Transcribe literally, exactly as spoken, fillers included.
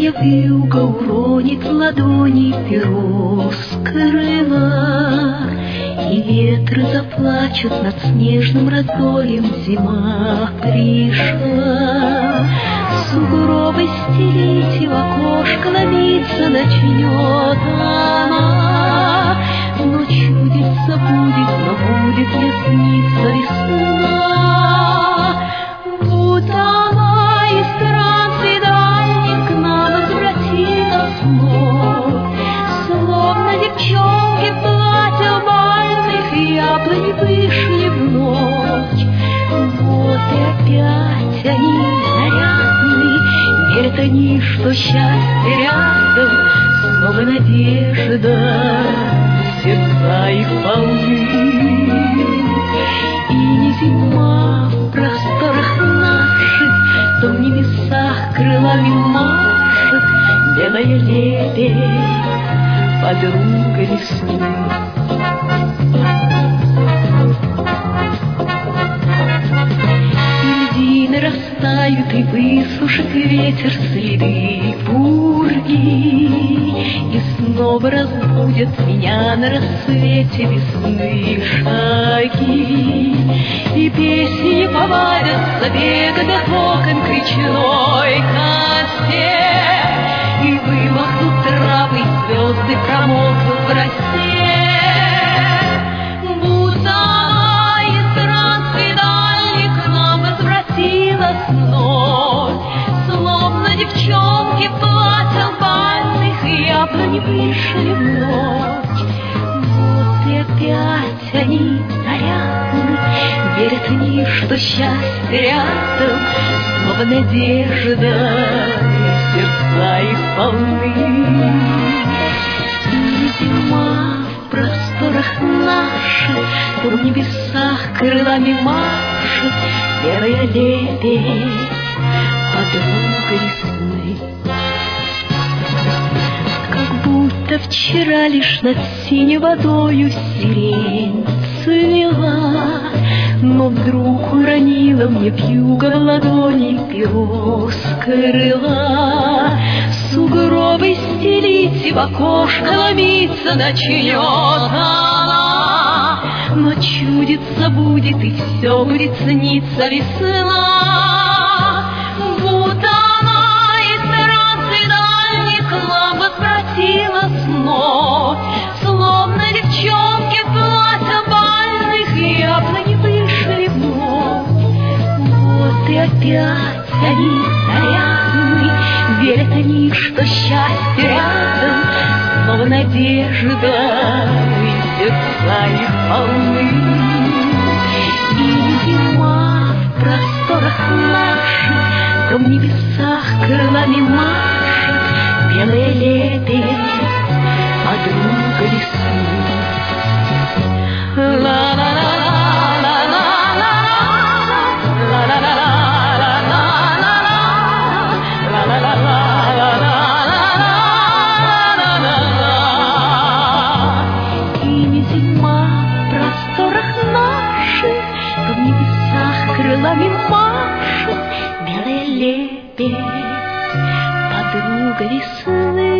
Белая вьюга уронит ладони перо с крыла, и ветры заплачут над снежным раздольем. Зима пришла. Сугробы стелить и в окошко ломиться начнет она. Но чудится будет, но будет ли снится весна? Будто она из трансций дальних к нам возвратилась вновь, словно девчонки в платьях бальных яблони вышли в ночь. Вот и опять они нарядны, верят они, что счастье рядом, снова надежда, сердца их полны. И не зима в просторах наших, то в небесах крылами машет белая лебедь, подруга весны. И льдины растают, и высушит ветер следы пурги, и снова разбудят меня на рассвете весны шаги. И песни повалятся бегать от окон к речной косе, и вымахнут травы, и звезды промокнут в росе. Будто она из трансций дальних к нам возвратилась вновь, словно девчонки в платьях бальных яблони вышли в ночь. Вот и опять они нарядны, верят они, что счастье рядом, снова надежда, сердца их полны. И зима в просторах наших, то в небесах крылами машет белая лебедь, подруга весны. Как будто вчера лишь над синей водою сирень цвела, но вдруг уронила мне вьюга в ладони перо с крыла. Сугробы стелить и в окошко ломиться начнет она, но чудится будет, и все будет сниться весна. Будто она из трансций дальних к нам возвратилась вновь, словно девчонки в платьях бальных яблони вышли в ночь. Вот и опять они нарядны, верят они, что счастье рядом, снова надежда, и сердца их полны. И зима в просторах наших, то в небесах крылами машет белая лебедь, подруга весны. И не зима в просторах наших, то в небесах крылами машет белая лебедь, подруга весны.